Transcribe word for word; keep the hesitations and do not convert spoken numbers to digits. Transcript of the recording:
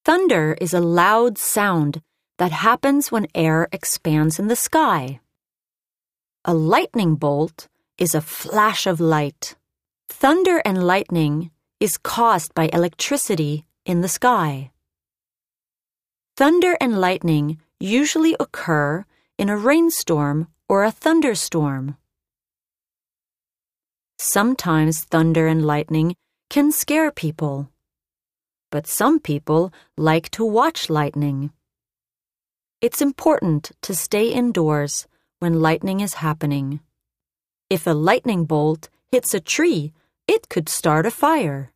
Thunder is a loud sound that happens when air expands in the sky. A lightning bolt is a flash of light. Thunder and lightning is caused by electricity in the sky. Thunder and lightning usually occur in a rainstorm or a thunderstorm. Sometimes thunder and lightning can scare people, but some people like to watch lightning. It's important to stay indoors when lightning is happening. If a lightning bolt hits a tree, it could start a fire.